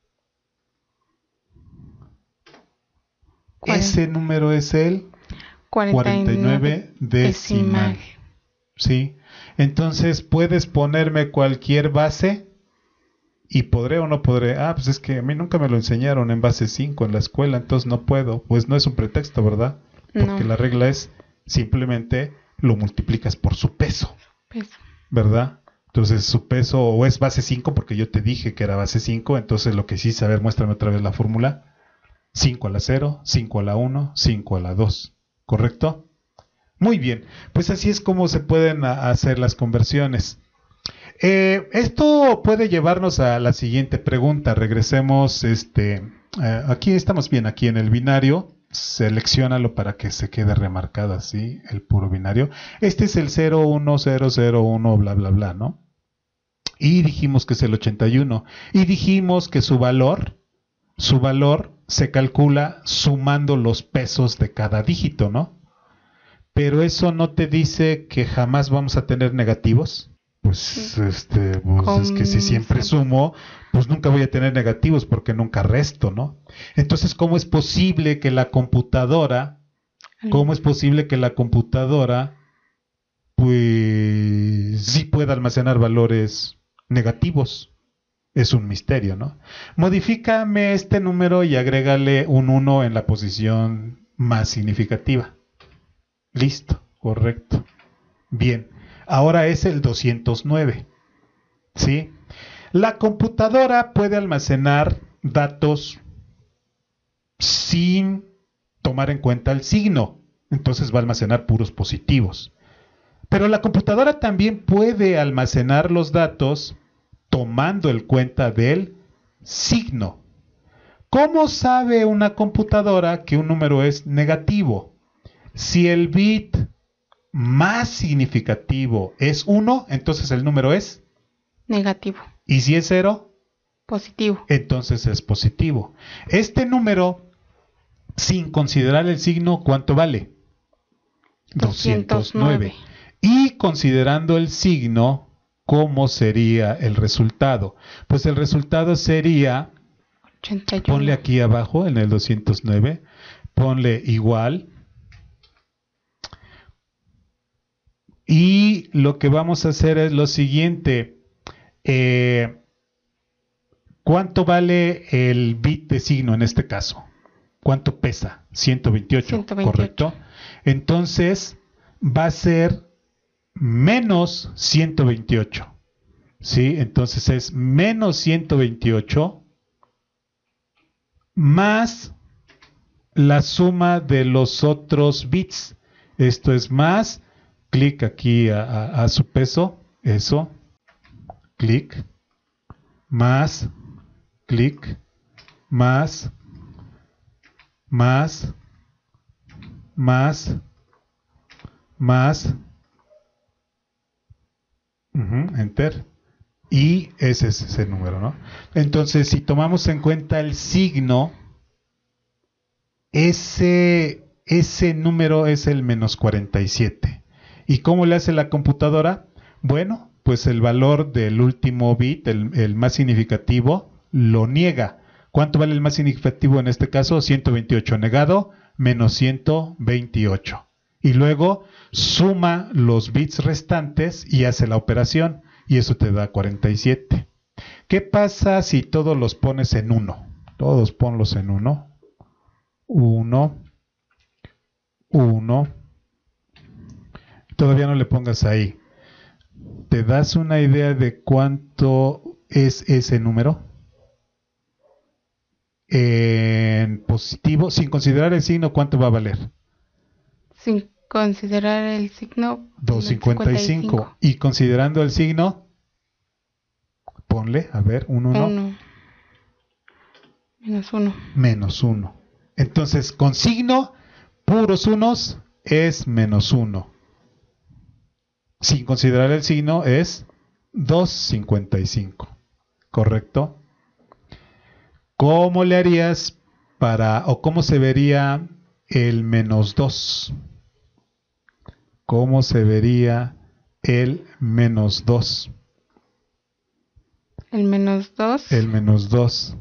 cuarenta. Ese número es el cuarenta y nueve decimal. decimal. Sí. Entonces, ¿puedes ponerme cualquier base? ¿Y podré o no podré? Ah, pues es que a mí nunca me lo enseñaron en base cinco en la escuela, entonces no puedo. Pues no es un pretexto, ¿verdad? Porque no. La regla es simplemente lo multiplicas por su peso. Peso. ¿Verdad? Entonces su peso o es base cinco, porque yo te dije que era base cinco, entonces lo que sí, a ver, muéstrame otra vez la fórmula. cinco a la cero, cinco a la uno, cinco a la dos. ¿Correcto? Muy bien, pues así es como se pueden a, hacer las conversiones. Eh, esto puede llevarnos a la siguiente pregunta. Regresemos, este, eh, aquí estamos bien, aquí en el binario. Selecciónalo para que se quede remarcado así, el puro binario. Este es el cero uno cero cero uno, bla, bla, bla, ¿no? Y dijimos que es el ochenta y uno. Y dijimos que su valor, su valor se calcula sumando los pesos de cada dígito, ¿no? Pero eso no te dice que jamás vamos a tener negativos. Pues, sí. este, pues es que si siempre sumo, pues nunca voy a tener negativos porque nunca resto, ¿no? Entonces, ¿cómo es posible que la computadora, cómo es posible que la computadora, pues, sí pueda almacenar valores negativos? Es un misterio, ¿no? Modifícame este número y agrégale un uno en la posición más significativa. Listo, correcto. Bien, ahora es el doscientos nueve. ¿Sí? La computadora puede almacenar datos sin tomar en cuenta el signo. Entonces va a almacenar puros positivos. Pero la computadora también puede almacenar los datos tomando en cuenta del signo. ¿Cómo sabe una computadora que un número es negativo? Si el bit más significativo es uno, entonces el número es negativo. ¿Y si es cero? Positivo. Entonces es positivo. Este número, sin considerar el signo, ¿cuánto vale? doscientos nueve. Y considerando el signo, ¿cómo sería el resultado? Pues el resultado sería, ochenta y uno. Ponle aquí abajo en el doscientos nueve, ponle igual. Y lo que vamos a hacer es lo siguiente. Eh, ¿Cuánto vale el bit de signo en este caso? ¿cuánto pesa? ciento veintiocho, ciento veintiocho. ¿correcto? Entonces va a ser menos ciento veintiocho. ¿Sí? Entonces es menos ciento veintiocho más la suma de los otros bits. Esto es más, clic aquí a, a, a su peso, eso, clic, más, clic, más, más, más, más, uh-huh, enter, y ese es ese número, ¿no? Entonces, si tomamos en cuenta el signo, ese, ese número es el menos cuarenta y siete. ¿Y cómo le hace la computadora? Bueno, pues el valor del último bit, el, el más significativo, lo niega. ¿Cuánto vale el más significativo en este caso? ciento veintiocho negado, menos ciento veintiocho. Y luego suma los bits restantes y hace la operación. Y eso te da cuarenta y siete. ¿Qué pasa si todos los pones en uno? Todos ponlos en uno. uno, uno. Todavía no le pongas ahí. ¿Te das una idea de cuánto es ese número? En positivo, sin considerar el signo, ¿cuánto va a valer? Sin considerar el signo, doscientos cincuenta y cinco. Y considerando el signo, ponle, a ver, un uno. uno. Menos uno. Menos uno. Entonces, con signo, puros unos, es menos uno. Sin considerar el signo, es doscientos cincuenta y cinco. ¿Correcto? ¿Cómo le harías para, o cómo se vería el menos dos? ¿Cómo se vería el menos dos? El menos dos. El menos dos.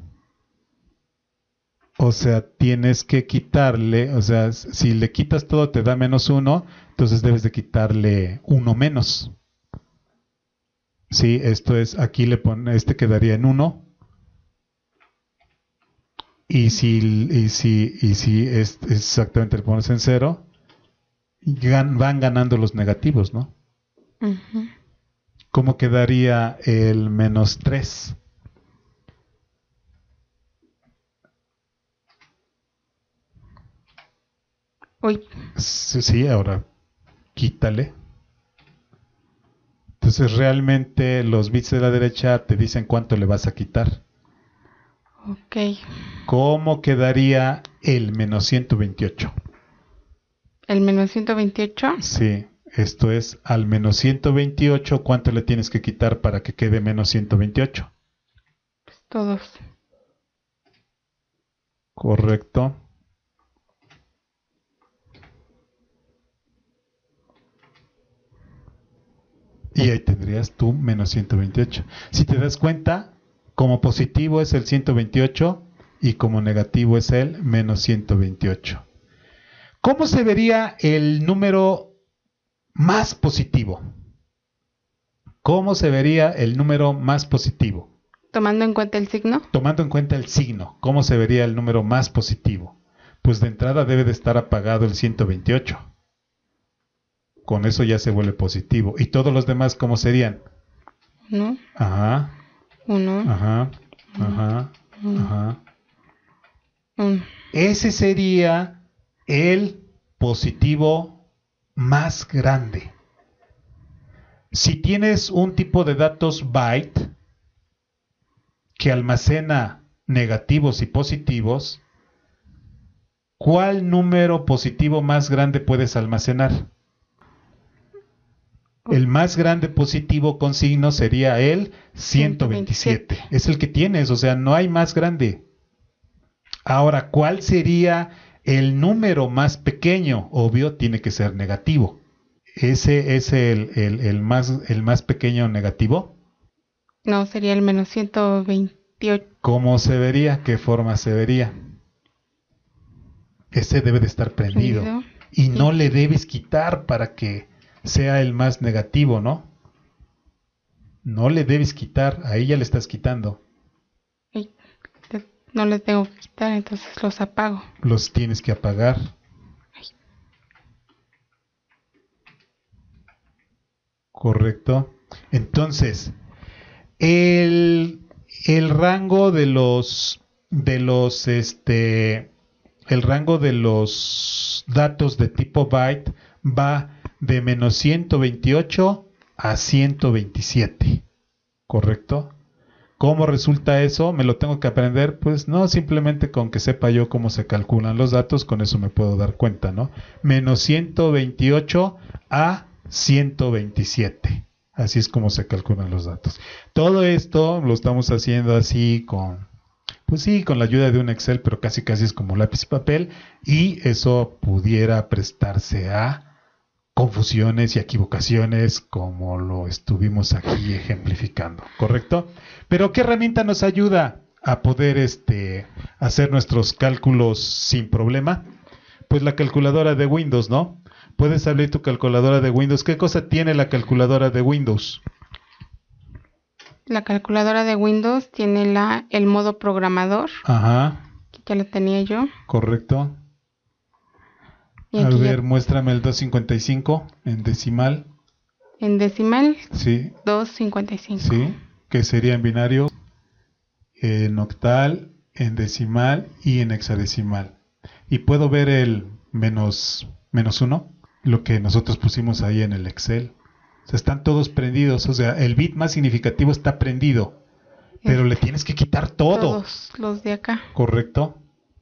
O sea, tienes que quitarle, o sea, si le quitas todo te da menos uno, entonces debes de quitarle uno menos. Sí, esto es, aquí le pone, este quedaría en uno. Y si, y si, y si es, exactamente le pones en cero, gan, van ganando los negativos, ¿no? Uh-huh. ¿Cómo quedaría el menos tres? Uy. Sí, sí, ahora quítale. Entonces realmente los bits de la derecha te dicen cuánto le vas a quitar. Ok. ¿Cómo quedaría el menos ciento veintiocho? ¿El menos ciento veintiocho? Sí, esto es al menos ciento veintiocho, ¿cuánto le tienes que quitar para que quede menos ciento veintiocho? Pues todos. Correcto. Y ahí tendrías tú menos ciento veintiocho. Si te das cuenta, como positivo es el ciento veintiocho y como negativo es el menos ciento veintiocho. ¿Cómo se vería el número más positivo? ¿Cómo se vería el número más positivo? ¿Tomando en cuenta el signo? Tomando en cuenta el signo, ¿cómo se vería el número más positivo? Pues de entrada debe de estar apagado el ciento veintiocho. Con eso ya se vuelve positivo. ¿Y todos los demás cómo serían? Uno. Ajá. Uno. Ajá. Ajá. Uno. Ajá. Uno. Ese sería el positivo más grande. Si tienes un tipo de datos byte que almacena negativos y positivos, ¿cuál número positivo más grande puedes almacenar? El más grande positivo con signo sería el ciento veintisiete. Es el que tienes, o sea, no hay más grande. Ahora, ¿cuál sería el número más pequeño? Obvio, tiene que ser negativo. ¿Ese es el, el, el, más, el más pequeño negativo? No, sería el menos ciento veintiocho. ¿Cómo se vería? ¿Qué forma se vería? Ese debe de estar prendido. Prendido. Y no le debes quitar para que sea el más negativo, ¿no? No le debes quitar, ahí ya le estás quitando. Ay, te- no le tengo que quitar, entonces los apago. Los tienes que apagar. Correcto. Entonces, el, el rango de los de los este el rango de los datos de tipo byte va de menos ciento veintiocho a ciento veintisiete. ¿Correcto? ¿Cómo resulta eso? ¿Me lo tengo que aprender? Pues no, simplemente con que sepa yo cómo se calculan los datos, con eso me puedo dar cuenta, ¿no? Menos ciento veintiocho a ciento veintisiete. Así es como se calculan los datos. Todo esto lo estamos haciendo así con, pues sí, con la ayuda de un Excel, pero casi casi es como lápiz y papel, y eso pudiera prestarse a confusiones y equivocaciones como lo estuvimos aquí ejemplificando, ¿correcto? Pero ¿qué herramienta nos ayuda a poder este, hacer nuestros cálculos sin problema? Pues la calculadora de Windows, ¿no? Puedes abrir tu calculadora de Windows. ¿Qué cosa tiene la calculadora de Windows? La calculadora de Windows tiene la, el modo programador. Ajá. Ya lo tenía yo. Correcto. Y A ver, ya... muéstrame el doscientos cincuenta y cinco en decimal. En decimal, Sí. doscientos cincuenta y cinco. Sí, que sería en binario, en octal, en decimal y en hexadecimal. Y puedo ver el menos, menos uno, lo que nosotros pusimos ahí en el Excel. O sea, están todos prendidos, o sea, el bit más significativo está prendido, pero le tienes que quitar todo. Todos los de acá. ¿Correcto?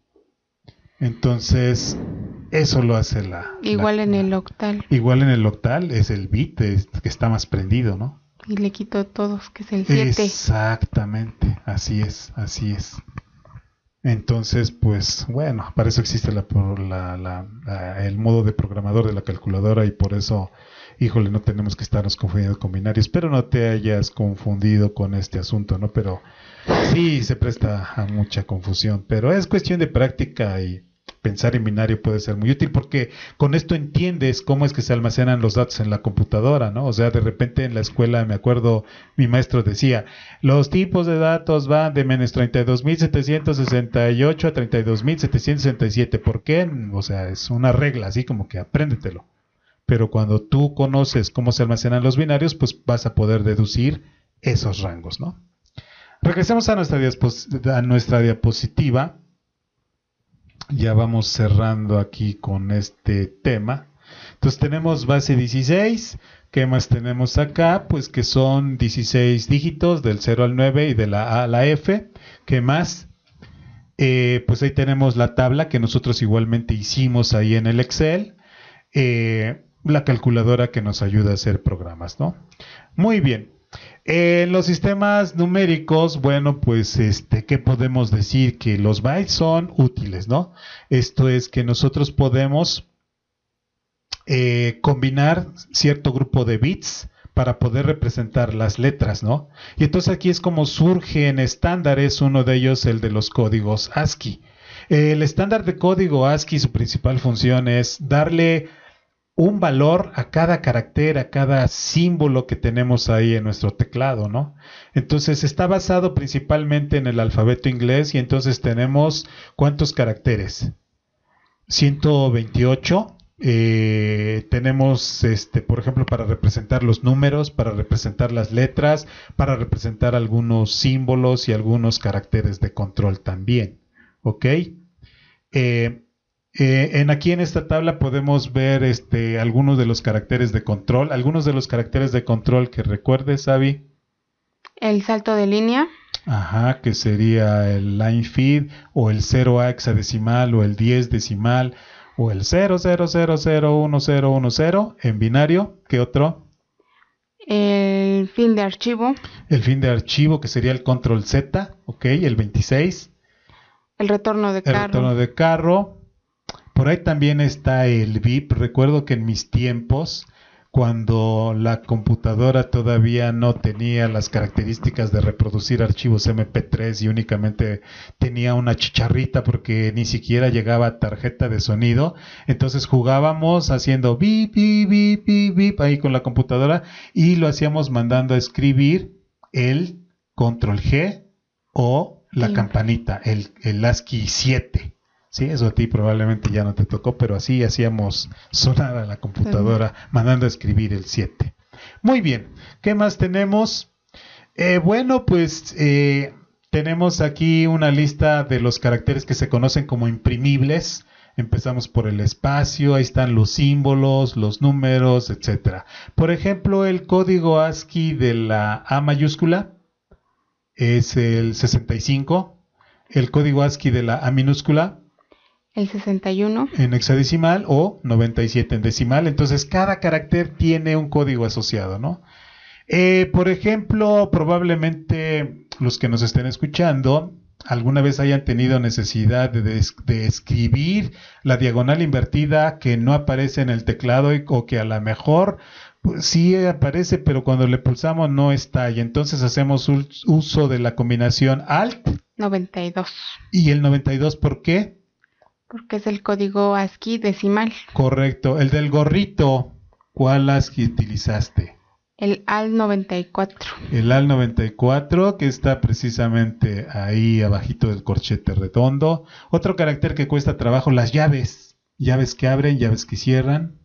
Entonces, eso lo hace la... Igual la, en el octal. Igual en el octal es el bit es, que está más prendido, ¿no? Y le quito todos, que es el siete. Exactamente, así es, así es. Entonces, pues, bueno, para eso existe la, la, la, la, el modo de programador de la calculadora y por eso, híjole, no tenemos que estarnos confundiendo con binarios. Espero no te hayas confundido con este asunto, ¿no? Pero sí, se presta a mucha confusión, pero es cuestión de práctica y pensar en binario puede ser muy útil porque con esto entiendes cómo es que se almacenan los datos en la computadora, ¿no? O sea, de repente en la escuela, me acuerdo, mi maestro decía, los tipos de datos van de menos treinta y dos mil setecientos sesenta y ocho a treinta y dos mil setecientos sesenta y siete. ¿Por qué? O sea, es una regla, así como que apréndetelo. Pero cuando tú conoces cómo se almacenan los binarios, pues vas a poder deducir esos rangos, ¿no? Regresemos a nuestra, a nuestra diapositiva. Ya vamos cerrando aquí con este tema. Entonces tenemos base dieciséis. ¿Qué más tenemos acá? Pues que son dieciséis dígitos del cero al nueve y de la A a la F. ¿Qué más? Eh, pues ahí tenemos la tabla que nosotros igualmente hicimos ahí en el Excel. Eh, la calculadora que nos ayuda a hacer programas, ¿no? Muy bien. En los sistemas numéricos, bueno, pues, este, ¿qué podemos decir? Que los bytes son útiles, ¿no? Esto es que nosotros podemos eh, combinar cierto grupo de bits para poder representar las letras, ¿no? Y entonces aquí es como surge en estándares, uno de ellos el de los códigos ASCII. El estándar de código ASCII, su principal función es darle un valor a cada carácter, a cada símbolo que tenemos ahí en nuestro teclado, ¿no? Entonces está basado principalmente en el alfabeto inglés y entonces tenemos ¿cuántos caracteres? ciento veintiocho. Eh, tenemos, este, por ejemplo, para representar los números, para representar las letras, para representar algunos símbolos y algunos caracteres de control también, ¿ok? Eh, Eh, en aquí en esta tabla podemos ver este, algunos de los caracteres de control. Algunos de los caracteres de control que recuerdes, Abby. El salto de línea. Ajá, que sería el line feed o el cero a hexadecimal o el diez decimal o el cero cero cero cero uno cero uno cero en binario. ¿Qué otro? El fin de archivo. El fin de archivo que sería el control Z, ok, el veintiséis. El retorno de el carro. El retorno de carro. Por ahí también está el B I P. Recuerdo que en mis tiempos, cuando la computadora todavía no tenía las características de reproducir archivos eme pe tres y únicamente tenía una chicharrita porque ni siquiera llegaba tarjeta de sonido, entonces jugábamos haciendo bip, bip, bip, bip, bip ahí con la computadora y lo hacíamos mandando a escribir el control G o la campanita, el, el ASCII siete. Sí, eso a ti probablemente ya no te tocó, pero así hacíamos sonar a la computadora sí. mandando a escribir el siete. Muy bien, ¿qué más tenemos? Eh, bueno, pues eh, tenemos aquí una lista de los caracteres que se conocen como imprimibles. Empezamos por el espacio, ahí están los símbolos, los números, etcétera. Por ejemplo, el código ASCII de la A mayúscula es el sesenta y cinco, el código ASCII de la A minúscula el sesenta y uno en hexadecimal o noventa y siete en decimal. Entonces cada carácter tiene un código asociado, ¿no? Eh, por ejemplo, probablemente los que nos estén escuchando alguna vez hayan tenido necesidad de, de, de escribir la diagonal invertida que no aparece en el teclado y, o que a lo mejor pues, sí aparece, pero cuando le pulsamos no está. Y entonces hacemos uso de la combinación Alt noventa y dos. ¿Y el noventa y dos por qué? Porque es el código ASCII decimal. Correcto. El del gorrito, ¿cuál ASCII utilizaste? El A L noventa y cuatro. El A L noventa y cuatro, que está precisamente ahí abajito del corchete redondo. Otro carácter que cuesta trabajo, las llaves. Llaves que abren, llaves que cierran.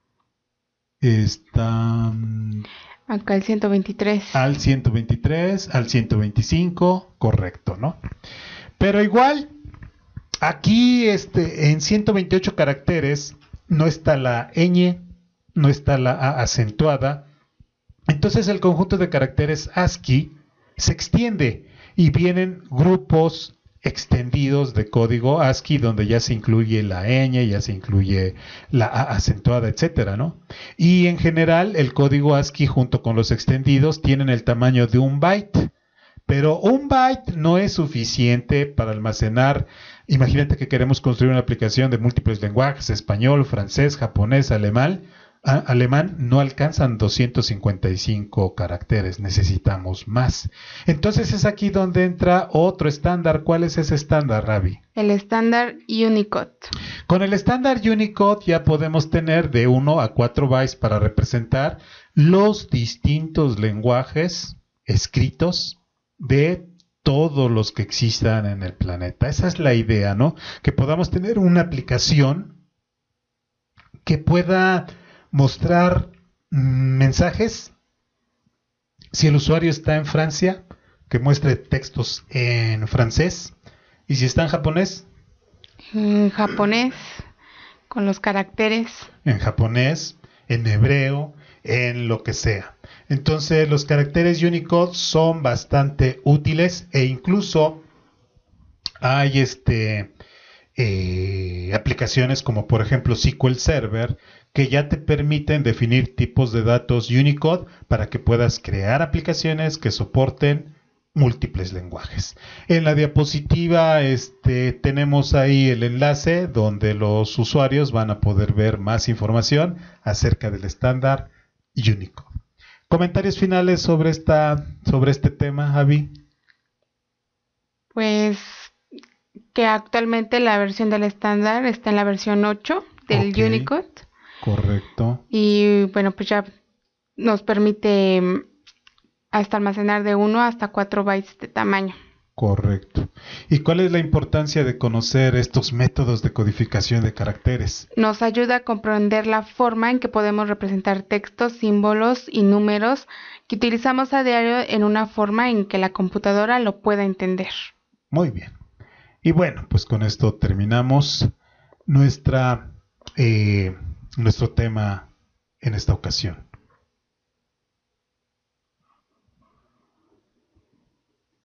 Están... Acá el ciento veintitrés. Al ciento veintitrés, al ciento veinticinco, correcto, ¿no? Pero igual, aquí este, en ciento veintiocho caracteres no está la ñ, no está la A acentuada. Entonces el conjunto de caracteres ASCII se extiende y vienen grupos extendidos de código ASCII donde ya se incluye la ñ, ya se incluye la A acentuada, etcétera, ¿no? Y en general el código ASCII junto con los extendidos tienen el tamaño de un byte, pero un byte no es suficiente para almacenar. Imagínate que queremos construir una aplicación de múltiples lenguajes, español, francés, japonés, alemán. A- alemán no alcanzan doscientos cincuenta y cinco caracteres, necesitamos más. Entonces es aquí donde entra otro estándar. ¿Cuál es ese estándar, Ravi? El estándar Unicode. Con el estándar Unicode ya podemos tener de uno a cuatro bytes para representar los distintos lenguajes escritos de todos los que existan en el planeta. Esa es la idea, ¿no? Que podamos tener una aplicación que pueda mostrar mensajes. Si el usuario está en Francia, que muestre textos en francés. Y si está en japonés, En japonés, con los caracteres. en japonés, en hebreo, en lo que sea. Entonces los caracteres Unicode son bastante útiles e incluso hay este eh, aplicaciones como por ejemplo S Q L Server que ya te permiten definir tipos de datos Unicode para que puedas crear aplicaciones que soporten múltiples lenguajes. En la diapositiva este, tenemos ahí el enlace donde los usuarios van a poder ver más información acerca del estándar Unicode. ¿Comentarios finales sobre, esta, sobre este tema, Javi? Pues que actualmente la versión del estándar está en la versión ocho del Ok. Unicode. Correcto. Y bueno, pues ya nos permite mm, hasta almacenar de uno hasta cuatro bytes de tamaño. Correcto. ¿Y cuál es la importancia de conocer estos métodos de codificación de caracteres? Nos ayuda a comprender la forma en que podemos representar textos, símbolos y números que utilizamos a diario en una forma en que la computadora lo pueda entender. Muy bien. Y bueno, pues con esto terminamos nuestra, eh, nuestro tema en esta ocasión.